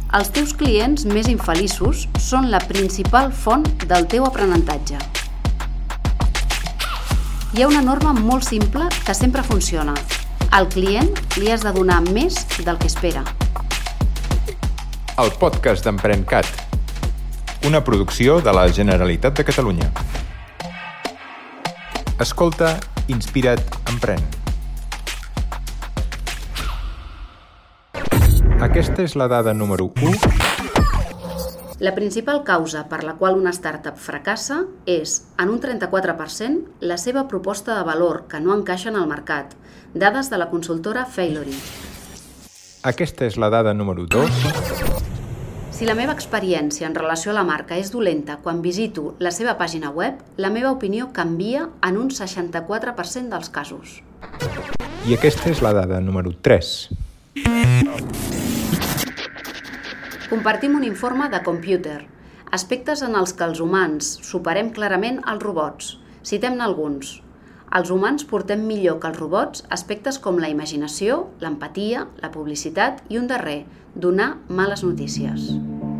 Els teus clients més infeliços són la principal font del teu aprenentatge. Hi ha una norma molt simple que sempre funciona. Al client li has de donar més del que espera. El podcast d'EmprenCat, una producció de la Generalitat de Catalunya. Escolta, inspira't, emprèn. Aquesta és la dada número 1. La principal causa per la qual una startup fracassa és, en un 34%, la seva proposta de valor que no encaixa en el mercat. Dades de la consultora Failory. Aquesta és la dada número 2. Si la meva experiència en relació a la marca és dolenta quan visito la seva pàgina web, la meva opinió canvia en un 64% dels casos. I aquesta és la dada número 3. Compartim un informe de Computer, aspectes en els que els humans superem clarament els robots. Citem-ne alguns. Els humans portem millor que els robots aspectes com la imaginació, l'empatia, la publicitat i un darrer, donar males notícies.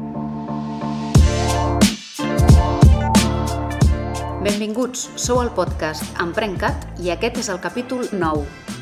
Benvinguts, sou al podcast EmprenCat i aquest és el capítol 9.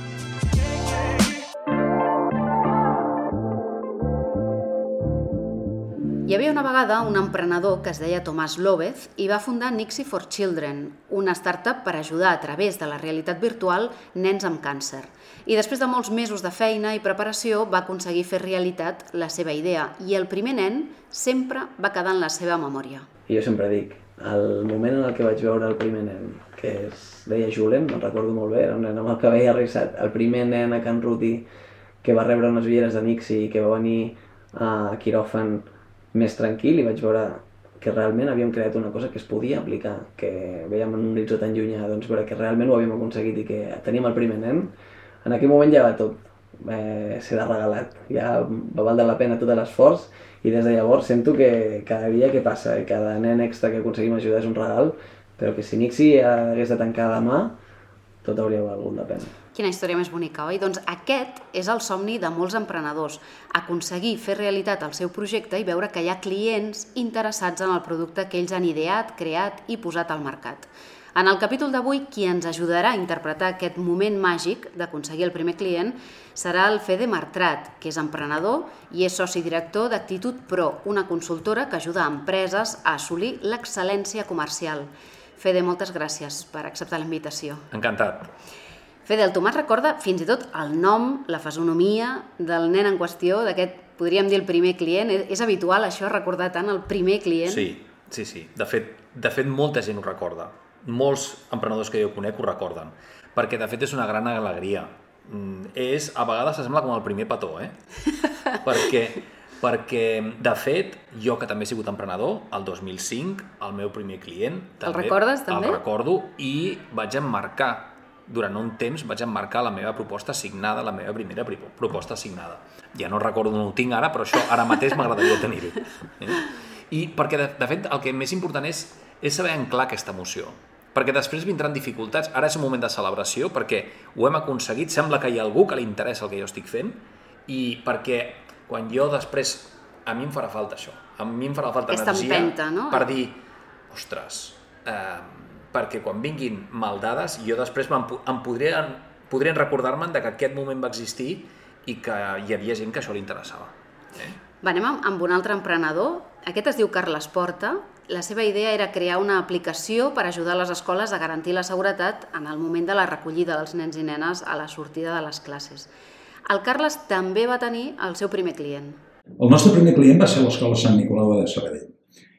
Hi havia una vegada un emprenedor que es deia Tomás López i va fundar Nixie for Children, una startup per ajudar a través de la realitat virtual nens amb càncer. I després de molts mesos de feina i preparació va aconseguir fer realitat la seva idea i el primer nen sempre va quedar en la seva memòria. I jo sempre dic, el moment en el que vaig veure el primer nen, que es deia Julen, me'n recordo molt bé, era un nen amb el cabell arrissat, el primer nen a Can Ruti que va rebre unes ulleres de Nixie i que va venir a quiròfan més tranquil i vaig veure que realment havíem creat una cosa que es podia aplicar, que veiem en un horitzó tan llunyà, doncs veure que realment ho havíem aconseguit i que teníem el primer nen, en aquell moment ja va tot ser de regalat, ja va valdre la pena tot l'esforç i des de llavors sento que cada dia que passa i cada nen extra que aconseguim ajudar és un regal, però que si Nixie hagués de tancar demà, tot hauria valgut la pena. Quina història més bonica, oi? Doncs aquest és el somni de molts emprenedors, aconseguir fer realitat el seu projecte i veure que hi ha clients interessats en el producte que ells han ideat, creat i posat al mercat. En el capítol d'avui, qui ens ajudarà a interpretar aquest moment màgic d'aconseguir el primer client serà el Fede Martrat, que és emprenedor i és soci director d'Actitud Pro, una consultora que ajuda a empreses a assolir l'excel·lència comercial. Fede, moltes gràcies per acceptar la invitació. Encantat. Fede, el Tomàs recorda fins i tot el nom, la fisonomia del nen en qüestió, d'aquest, podríem dir, el primer client. És habitual això, recordar tant el primer client? Sí. De fet, molta gent ho recorda. Molts emprenedors que jo conec ho recorden. Perquè, de fet, és una gran alegria. A vegades sembla com el primer petó, Perquè, de fet, jo que també he sigut emprenedor, el 2005, el meu primer client... El recordes, també? El recordo i vaig emmarcar, durant un temps, la meva proposta signada, la meva primera proposta signada. Ja no recordo on ho tinc ara, però això ara mateix m'agradaria tenir-ho. I perquè, de fet, el que més important és saber anclar aquesta emoció. Perquè després vindran dificultats, ara és un moment de celebració, perquè ho hem aconseguit, sembla que hi ha algú que li interessa el que jo estic fent, i perquè quan jo després, a mi em farà falta això, a mi em farà falta aquesta energia empenta, no? Per dir, ostres, perquè quan vinguin maldades jo després podrien recordar-me'n que aquest moment va existir i que hi havia gent que això li interessava. Va, anem amb un altre emprenedor. Aquest es diu Carles Porta. La seva idea era crear una aplicació per ajudar les escoles a garantir la seguretat en el moment de la recollida dels nens i nenes a la sortida de les classes. El Carles també va tenir el seu primer client. El nostre primer client va ser l'Escola Sant Nicolau de Sabadell.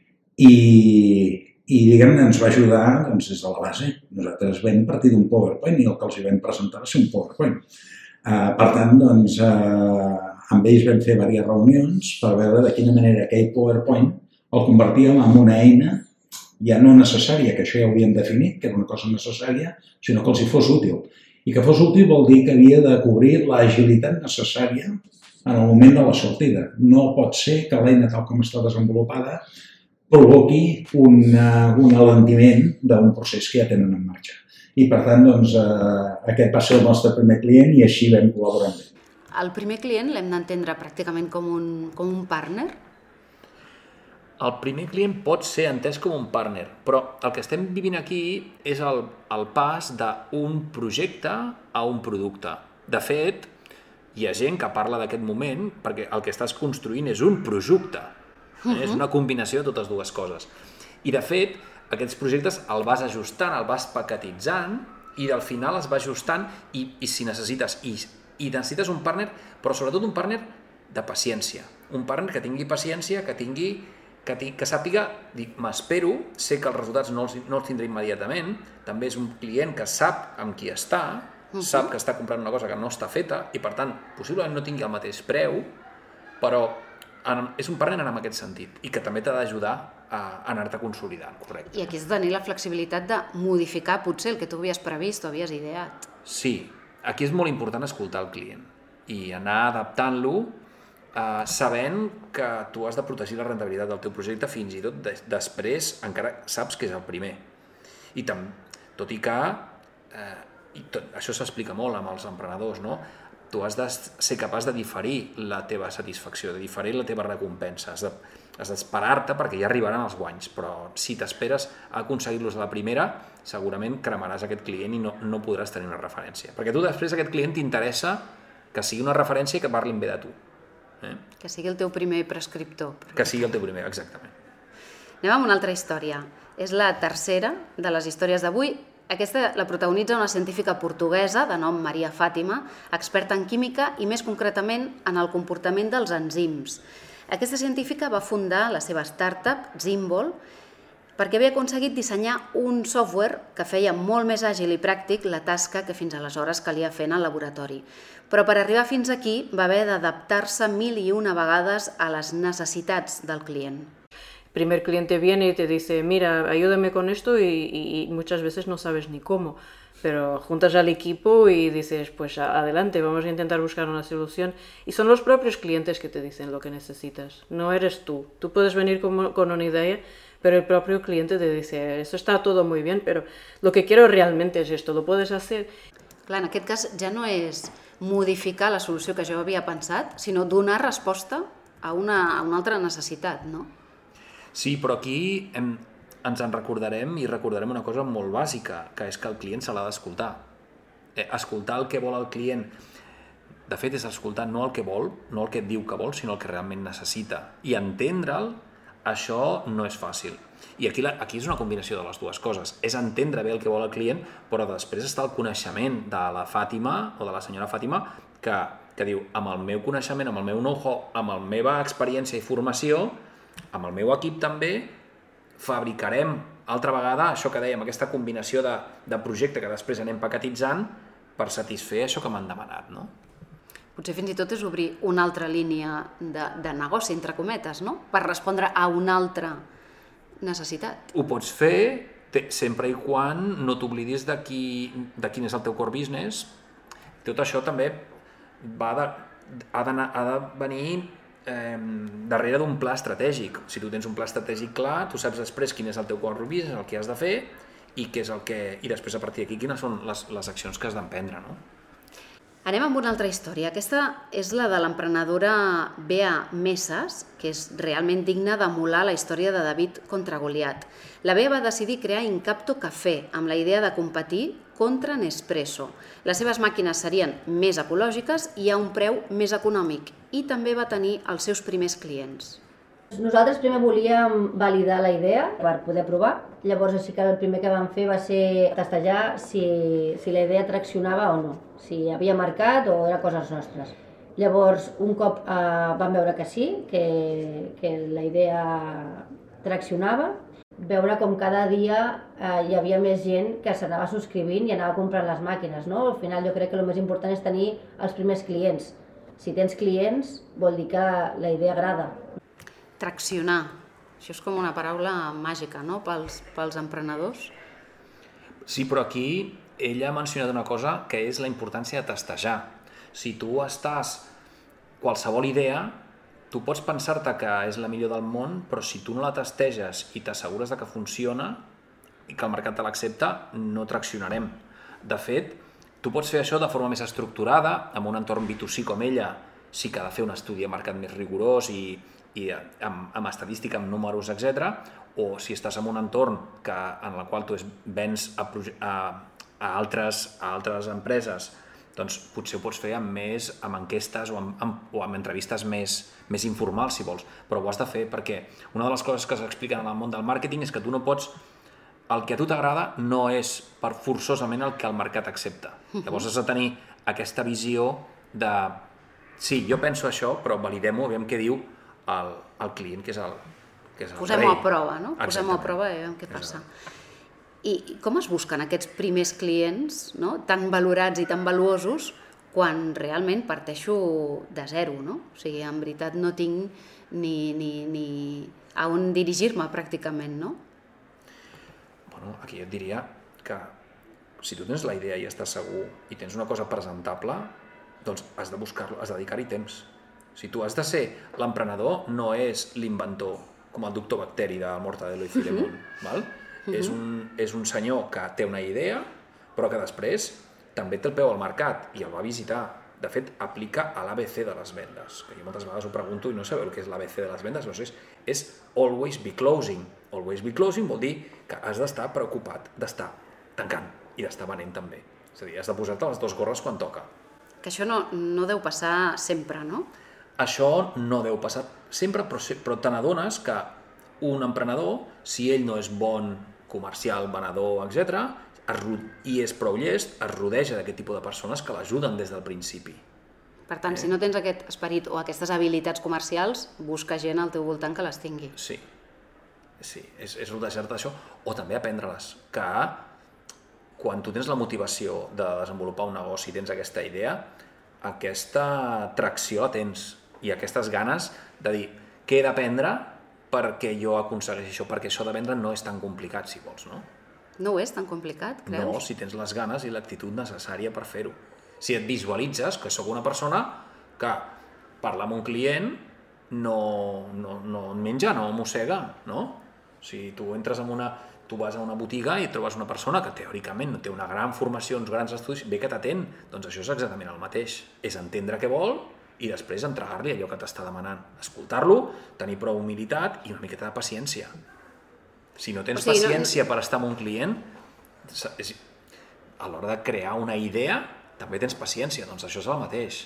I diguem-ne, ens va ajudar des de la base. Nosaltres vam partir d'un PowerPoint i el que els vam presentar va ser un PowerPoint. Per tant, amb ells vam fer diverses reunions per veure de quina manera aquell PowerPoint el convertíem en una eina ja no necessària, que això ja ho havíem definit, que era una cosa necessària, sinó que els hi fos útil. I que fos útil vol dir que havia de cobrir l'agilitat necessària en el moment de la sortida. No pot ser que l'eina tal com està desenvolupada provoqui un alentiment d'un procés que ja tenen en marxa. I per tant, aquest va ser el nostre primer client i així vam col·laborar amb ell. el primer client l'hem d'entendre pràcticament com un partner? El primer client pot ser entès com un partner, però el que estem vivint aquí és el pas d'un projecte a un producte. De fet, hi ha gent que parla d'aquest moment perquè el que estàs construint és un projecte. És una combinació de totes dues coses. I de fet, aquests projectes el vas ajustant, el vas paquetitzant i al final es va ajustant i si necessites, i necessites un partner, però sobretot un partner de paciència. Un partner que tingui paciència, que sàpiga, m'espero, sé que els resultats no els tindré immediatament, també és un client que sap amb qui està, sap que està comprant una cosa que no està feta i per tant possiblement no tingui el mateix preu, però és un partner en aquest sentit i que també t'ha d'ajudar a anar-te consolidant, correcte. I aquí has de tenir la flexibilitat de modificar potser el que tu havies previst o havies ideat. Sí, aquí és molt important escoltar el client i anar adaptant-lo sabent que tu has de protegir la rendibilitat del teu projecte fins i tot després encara saps que és el primer. I tot i que això s'explica molt amb els emprenedors, no? Tu has de ser capaç de diferir la teva satisfacció, de diferir la teva recompensa. Has d'esperar-te perquè ja arribaran els guanys, però si t'esperes a aconseguir-los a la primera, segurament cremaràs aquest client i no podràs tenir una referència. Perquè tu després aquest client t'interessa que sigui una referència i que parlin bé de tu. Que sigui el teu primer prescriptor. Que sigui el teu primer, exactament. Anem amb una altra història. És la tercera de les històries d'avui. Aquesta la protagonitza una científica portuguesa de nom Maria Fàtima, experta en química i més concretament en el comportament dels enzims. Aquesta científica va fundar la seva startup, Zimbol, perquè havia aconseguit dissenyar un software que feia molt més àgil i pràctic la tasca que fins aleshores calia fer en el laboratori. Però per arribar fins aquí va haver d'adaptar-se 1001 vegades a les necessitats del client. El primer cliente viene y te dice, mira, ayúdame con esto y muchas veces no sabes ni cómo, pero juntas al equipo y dices, pues adelante, vamos a intentar buscar una solución. Y son los propios clientes que te dicen lo que necesitas, no eres tú. Tú puedes venir con una idea, pero el propio cliente te dice, esto está todo muy bien, pero lo que quiero realmente es esto, ¿lo puedes hacer? Clar, en aquest cas ja no és modificar la solució que jo havia pensat, sinó donar resposta a una altra necessitat, no? Sí, però aquí ens en recordarem i recordarem una cosa molt bàsica, que és que el client se l'ha d'escoltar. Escoltar el que vol el client, de fet, és escoltar no el que vol, no el que et diu que vol, sinó el que realment necessita. I entendre'l, això no és fàcil. I aquí és una combinació de les dues coses. És entendre bé el que vol el client, però després està el coneixement de la Fàtima o de la senyora Fàtima que diu, amb el meu coneixement, amb el meu know-how, amb la meva experiència i formació, amb el meu equip també, fabricarem altra vegada això que dèiem, aquesta combinació de projecte que després anem paquetitzant per satisfer això que m'han demanat, no? Potser fins i tot és obrir una altra línia de negoci, entre cometes, no? Per respondre a una altra necessitat. Ho pots fer sempre i quan no t'oblidis de quin és el teu core business. Tot això també ha de venir darrere d'un pla estratègic. Si tu tens un pla estratègic clar, tu saps després quin és el teu core business, el que has de fer i després a partir d'aquí quines són les accions que has d'emprendre, no? Anem amb una altra història. Aquesta és la de l'emprenedora Bea Mesas, que és realment digna d'emular la història de David contra Goliat. La Bea va decidir crear Incapto Café amb la idea de competir contra Nespresso. Les seves màquines serien més ecològiques i a un preu més econòmic i també va tenir els seus primers clients. Nosaltres primer volíem validar la idea per poder provar. Llavors així que el primer que vam fer va ser testejar si la idea traccionava o no, si hi havia mercat o era coses nostres. Llavors un cop vam veure que sí, que la idea traccionava, veure com cada dia hi havia més gent que s'anava subscrivint i anava comprant les màquines, no? Al final jo crec que el més important és tenir els primers clients. Si tens clients vol dir que la idea agrada. Traccionar. Això és com una paraula màgica, no?, pels emprenedors. Sí, però aquí ella ha mencionat una cosa que és la importància de testejar. Si tu qualsevol idea, tu pots pensar-te que és la millor del món, però si tu no la testeges i t'assegures que funciona i que el mercat te l'accepta, no traccionarem. De fet, Tu pots fer això de forma més estructurada, amb un entorn B2C com ella, sí que ha de fer un estudi de mercat més rigorós i amb estadística, amb números, etc. O si estàs en un entorn en el qual tu vens a altres empreses, doncs potser ho pots fer amb enquestes o amb entrevistes més informals, si vols. Però ho has de fer perquè una de les coses que s'expliquen en el món del màrqueting és que tu no pots... El que a tu t'agrada no és forçosament el que el mercat accepta. Llavors has de tenir aquesta visió de... Sí, jo penso això, però validem-ho, aviam què diu el client, que és el rei. Posem-ho a prova, no? Posem-ho a prova i veiem què passa. I com es busquen aquests primers clients, no? Tan valorats i tan valuosos, quan realment parteixo de zero, no? O sigui, en veritat no tinc ni a on dirigir-me pràcticament, no? Bueno, aquí et diria que si tu tens la idea i estàs segur i tens una cosa presentable, doncs has de buscar-lo, has de dedicar-hi temps. Si tu has de ser l'emprenedor, no és l'inventor, com el doctor Bacteri de Mortadelo i Filemón, val? És un senyor que té una idea, però que després també té el peu al mercat i el va visitar. De fet, aplica a l'ABC de les vendes, que jo moltes vegades ho pregunto i no sabeu el que és l'ABC de les vendes, doncs és always be closing. Always be closing vol dir que has d'estar preocupat d'estar tancant i d'estar venent també. És a dir, has de posar-te les dues gorres quan toca. Que això no deu passar sempre, no? Això no deu passar sempre, però te n'adones que un emprenedor, si ell no és bon comercial, venedor, etc., i és prou llest, es rodeja d'aquest tipus de persones que l'ajuden des del principi. Per tant, si no tens aquest esperit o aquestes habilitats comercials, busca gent al teu voltant que les tingui. Sí, és rodejar-te d'això, o també aprendre-les, que quan tu tens la motivació de desenvolupar un negoci i tens aquesta idea, aquesta tracció la tens i aquestes ganes de dir què he d'aprendre perquè jo aconsegueixi això, perquè això de vendre no és tan complicat, si vols, no? No ho és tan complicat, creus? No, si tens les ganes i l'actitud necessària per fer-ho. Si et visualitzes que sóc una persona que parla amb un client no menja, no mossega, no? Si tu entres tu vas a una botiga i trobes una persona que teòricament no té una gran formació, uns grans estudis, bé que t'atén, doncs això és exactament el mateix. És entendre què vol i després entregar-li allò que t'està demanant. Escoltar-lo, tenir prou humilitat i una miqueta de paciència. Si no tens paciència per estar amb un client, a l'hora de crear una idea, també tens paciència, doncs això és el mateix.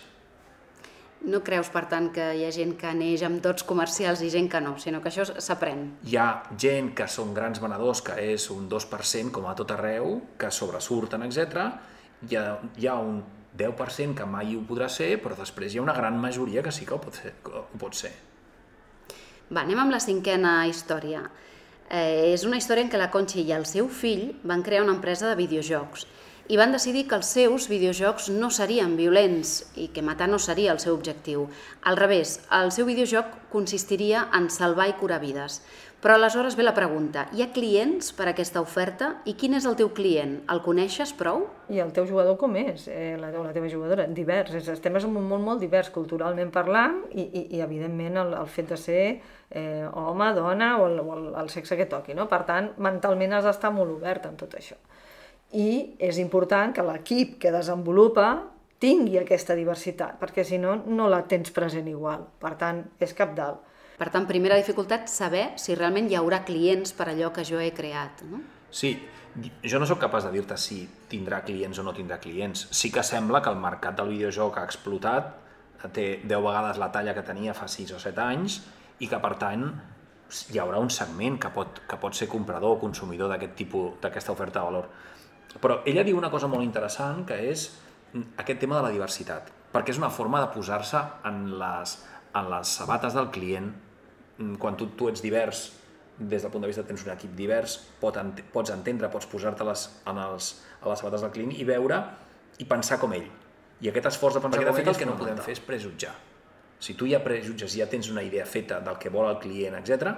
No creus, per tant, que hi ha gent que neix amb dots comercials i gent que no, sinó que això s'aprèn? Hi ha gent que són grans venedors, que és un 2%, com a tot arreu, que sobresurten, etc. Hi ha un 10% que mai ho podrà ser, però després hi ha una gran majoria que sí que ho pot ser. Va, anem amb la 5a història. És una història en què la Conchi i el seu fill van crear una empresa de videojocs i van decidir que els seus videojocs no serien violents i que matar no seria el seu objectiu. Al revés, el seu videojoc consistiria en salvar i curar vides. Però aleshores ve la pregunta, hi ha clients per a aquesta oferta? I quin és el teu client? El coneixes prou? I el teu jugador com és? O la teva jugadora? Divers. Estem en un món molt divers, culturalment parlant, i evidentment el fet de ser home, dona o el sexe que toqui, no? Per tant, mentalment has d'estar molt obert en tot això. I és important que l'equip que desenvolupa tingui aquesta diversitat, perquè si no, no la tens present igual. Per tant, és cabdal. Per tant, primera dificultat, saber si realment hi haurà clients per allò que jo he creat, no? Sí, jo no sóc capaç de dir-te si tindrà clients o no tindrà clients. Sí que sembla que el mercat del videojoc ha explotat, té 10 vegades la talla que tenia fa 6 o 7 anys, i que, per tant, hi haurà un segment que pot ser comprador o consumidor d'aquest tipus, d'aquesta oferta de valor. Però ella diu una cosa molt interessant, que és aquest tema de la diversitat, perquè és una forma de posar-se en les sabates del client. Quan tu ets divers, des del punt de vista que tens un equip divers, pots entendre, pots posar-te a les sabates del client i veure i pensar com ell. I aquest esforç de pensar com ell, el que no podem fer és prejutjar. Si tu ja prejutges, ja tens una idea feta del que vol el client, etc.,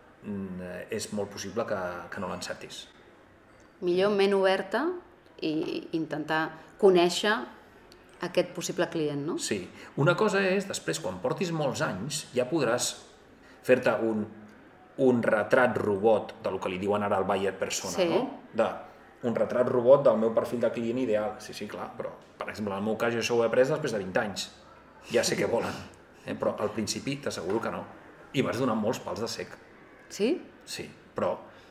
és molt possible que no l'encertis. Millor ment oberta i intentar conèixer aquest possible client, no? Sí. Una cosa és, després, quan portis molts anys, ja podràs fer-te un retrat robot del que li diuen ara el buyer persona, sí. No? un retrat robot del meu perfil de client ideal. Sí, clar, però, per exemple, en el meu cas jo això ho he après després de 20 anys. Ja sé què volen, però al principi t'asseguro que no. I vas donar molts pals de cec. Sí? Sí, però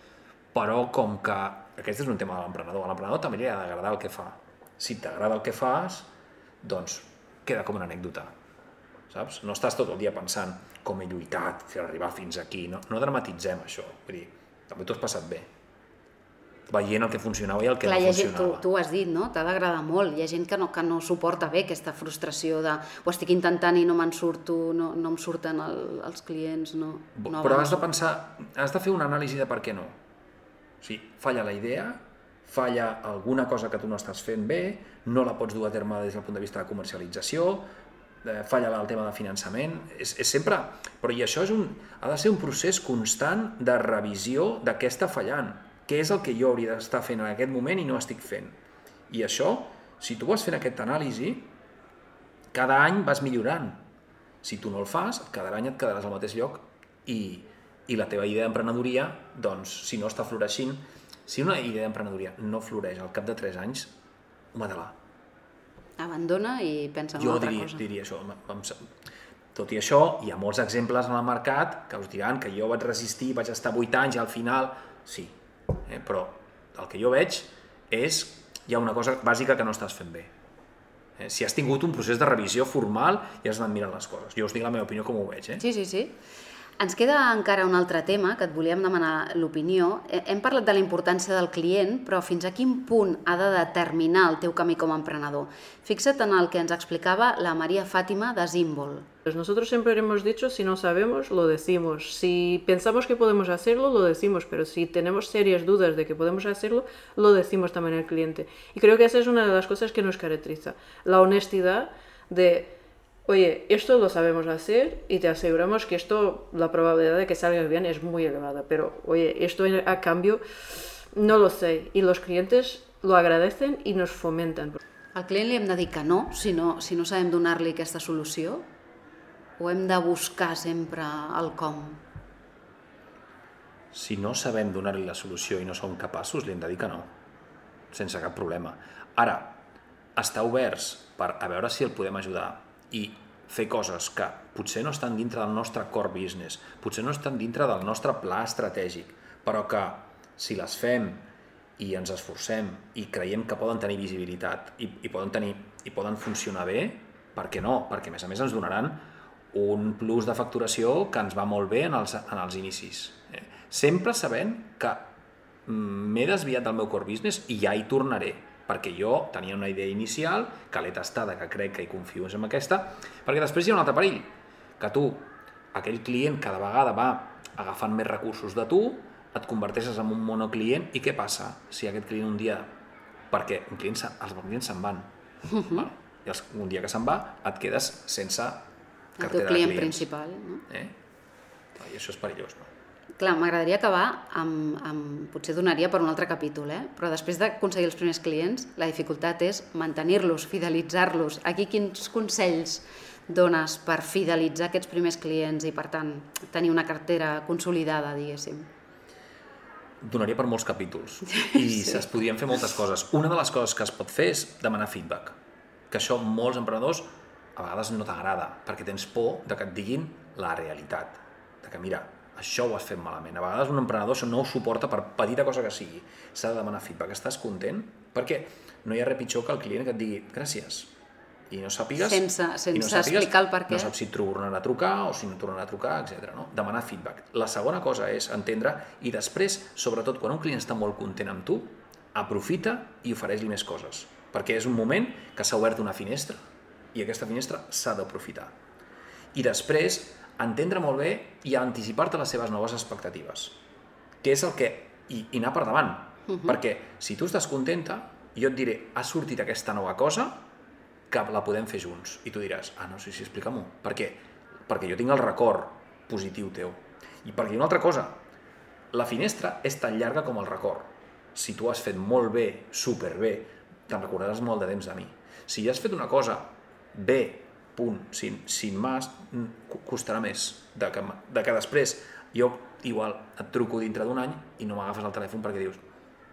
com que aquest és un tema de l'emprenedor. A l'emprenedor també li ha d'agradar el que fa. Si t'agrada el que fas, doncs queda com una anècdota, saps? No estàs tot el dia pensant com he lluitat per arribar fins aquí. No dramatitzem això. Vull dir, també t'ho has passat bé, veient el que funcionava i el que no funcionava. Tu ho has dit, no? T'ha d'agradar molt. Hi ha gent que no suporta bé aquesta frustració de ho estic intentant i no me'n surto, no em surten els clients, no Però has de pensar, has de fer una anàlisi de per què no. O sigui, falla la idea, falla alguna cosa que tu no estàs fent bé, no la pots dur a terme des del punt de vista de comercialització, falla el tema de finançament, és sempre... Però i això ha de ser un procés constant de revisió de què està fallant, què és el que jo hauria d'estar fent en aquest moment i no estic fent. I això, si tu vas fent aquesta anàlisi, cada any vas millorant. Si tu no el fas, cada any et quedaràs al mateix lloc i la teva idea d'emprenedoria, doncs, si no està floreixint, si una idea d'emprenedoria no floreix al cap de 3 anys, mata-la. Abandona i pensa en una altra cosa. Jo diria això. Tot i això, hi ha molts exemples en el mercat que us diran que jo vaig resistir, vaig estar 8 anys i al final, sí. Però el que jo veig és hi ha una cosa bàsica que no estàs fent bé. Si has tingut un procés de revisió formal i has anat mirant les coses. Jo us dic la meva opinió com ho veig. Sí. Ens queda encara un altre tema que et volíem demanar l'opinió. Hem parlat de la importància del client, però fins a quin punt ha de determinar el teu camí com a emprenedor? Fixa't en el que ens explicava la María Fátima de Zimbol. Pues nosotros siempre hemos dicho, si no sabemos, lo decimos. Si pensamos que podemos hacerlo, lo decimos, pero si tenemos serias dudas de que podemos hacerlo, lo decimos también al cliente. Y creo que esa es una de las cosas que nos caracteriza, la honestidad de... Oye, esto lo sabemos hacer y te aseguramos que esto, la probabilidad de que salga bien es muy elevada, pero oye, esto a cambio no lo sé y los clientes lo agradecen y nos fomentan. Al client li hem de dir que no, si no sabem donar-li aquesta solució? O hem de buscar sempre el com? Si no sabem donar-li la solució i no som capaços, li hem de dir que no, sense cap problema. Ara, estar oberts a veure si el podem ajudar i fer coses que potser no estan dintre del nostre core business, potser no estan dintre del nostre pla estratègic, però que si les fem i ens esforcem i creiem que poden tenir visibilitat i poden funcionar bé, per què no? Perquè a més ens donaran un plus de facturació que ens va molt bé en els inicis. Sempre sabent que m'he desviat del meu core business i ja hi tornaré, perquè jo tenia una idea inicial, que l'he tastada, que crec que hi confio en aquesta, perquè després hi ha un altre perill, que tu, aquell client cada vegada va agafant més recursos de tu, et converteixes en un monoclient i què passa si aquest client un dia, perquè els clients se'n van, i un dia que se'n va et quedes sense cartera de clients. El teu client principal, no? I això és perillós, no? Clar, m'agradaria acabar amb... Potser donaria per un altre capítol, però després d'aconseguir els primers clients, la dificultat és mantenir-los, fidelitzar-los. Aquí quins consells dones per fidelitzar aquests primers clients i, per tant, tenir una cartera consolidada, diguéssim? Donaria per molts capítols i es podrien fer moltes coses. Una de les coses que es pot fer és demanar feedback, que això molts emprenedors a vegades no t'agrada, perquè tens por de que et diguin la realitat, de que mira, això ho has fet malament. A vegades un emprenedor això no ho suporta per petita cosa que sigui. S'ha de demanar feedback. Estàs content? Perquè no hi ha res pitjor que el client que et digui gràcies i no sàpigues... Sense explicar el per què. No saps si et tornarà a trucar o si no tornarà a trucar, etc. No? Demanar feedback. La segona cosa és entendre i després, sobretot quan un client està molt content amb tu, aprofita i ofereix-li més coses. Perquè és un moment que s'ha obert una finestra i aquesta finestra s'ha d'aprofitar. I després entendre molt bé i anticipar-te les seves noves expectatives, que és el que... i anar per davant, perquè si tu estàs contenta, jo et diré, ha sortit aquesta nova cosa que la podem fer junts, i tu diràs, no, sí, explica-m'ho, per què? Perquè jo tinc el record positiu teu, i perquè hi ha una altra cosa, la finestra és tan llarga com el record. Si tu has fet molt bé, superbé, te'n recordaràs molt de temps de mi. Si ja has fet una cosa bé, punt, sin más, costarà més de que després jo igual et truco dintre d'un any i no m'agafes el telèfon perquè dius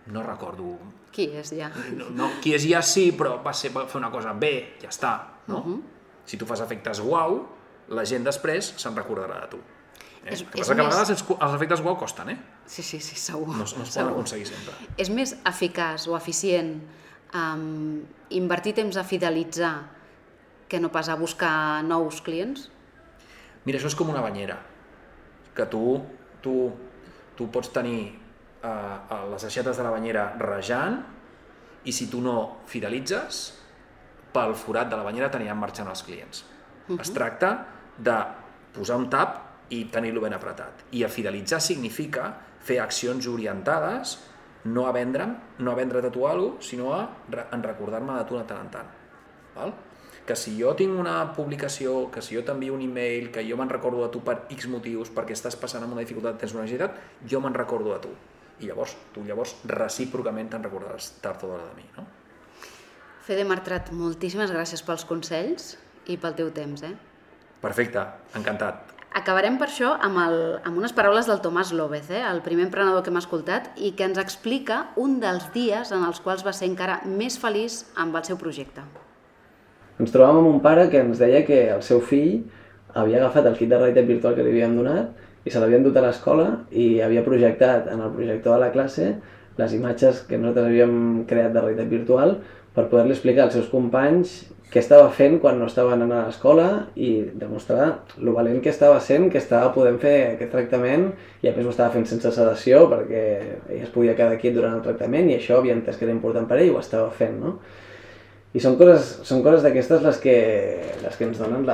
no recordo... Qui és ja? No, qui és ja sí, però va fer una cosa bé, ja està, no? Si tu fas efectes uau, la gent després se'n recordarà de tu. El que passa que a vegades els efectes uau costen, Sí, segur. No es poden aconseguir sempre. És més eficaç o eficient invertir temps a fidelitzar que no pas a buscar nous clients? Mira, això és com una banyera, que tu pots tenir les aixetes de la banyera rejant i si tu no fidelitzes, pel forat de la banyera t'aniran marxant els clients. Es tracta de posar un tap i tenir-lo ben apretat. I a fidelitzar significa fer accions orientades no a vendre't a tu alguna cosa, sinó a recordar-me de tu de tant en tant. Val? Que si jo tinc una publicació, que si jo t'envio un email, que jo me'n recordo de tu per X motius, perquè estàs passant amb una dificultat, tens una necessitat, jo me'n recordo de tu. I llavors, tu recíprocament te'n recordaràs tard o d'hora de mi, no? Fede Martrat, moltíssimes gràcies pels consells i pel teu temps, Perfecte, encantat. Acabarem per això amb unes paraules del Tomàs López, el primer emprenedor que hem escoltat i que ens explica un dels dies en els quals va ser encara més feliç amb el seu projecte. Ens trobàvem amb un pare que ens deia que el seu fill havia agafat el kit de realitat virtual que li havíem donat i se l'havien dut a l'escola i havia projectat en el projector de la classe les imatges que nosaltres havíem creat de realitat virtual per poder-li explicar als seus companys què estava fent quan no estaven anant a l'escola i demostrar lo valent que estava sent, que estava podent fer aquest tractament i a més ho estava fent sense sedació perquè ell es podia quedar quiet durant el tractament i això havia entès que era important per ell i ho estava fent, no? I són coses d'aquestes les que ens donen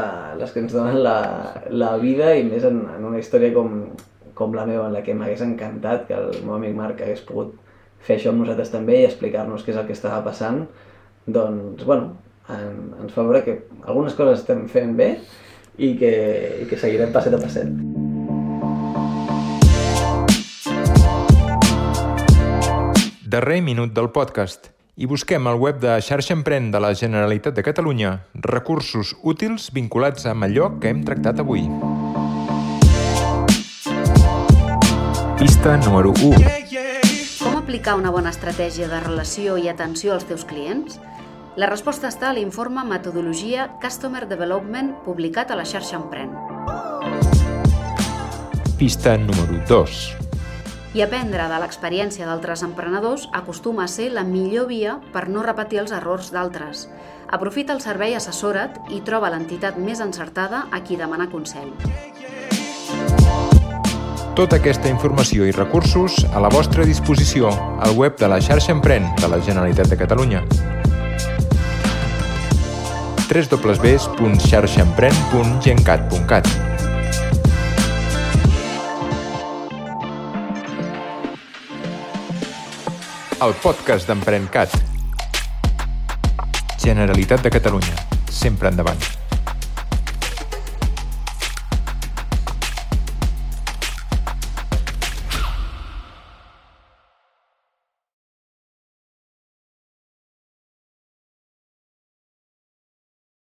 la vida i més en una història com la meva, en la que m'hagués encantat que el meu amic Marc hagués pogut fer això amb nosaltres també i explicar-nos què és el que estava passant. Doncs, bueno, ens fa veure que algunes coses estem fent bé i que seguirem passet a passet. Darrer minut del podcast. I busquem al web de Xarxa Emprèn de la Generalitat de Catalunya recursos útils vinculats amb allò que hem tractat avui. Pista número 1. Com aplicar una bona estratègia de relació i atenció als teus clients? La resposta està a l'informe Metodologia Customer Development publicat a la Xarxa Emprèn. Pista número 2. I aprendre de l'experiència d'altres emprenedors acostuma a ser la millor via per no repetir els errors d'altres. Aprofita el servei Assessora't i troba l'entitat més encertada a qui demanar consell. Tota aquesta informació i recursos a la vostra disposició al web de la Xarxa Emprèn de la Generalitat de Catalunya. www.xarxaemprèn.gencat.cat. El podcast d'EmprenCat. Generalitat de Catalunya. Sempre endavant.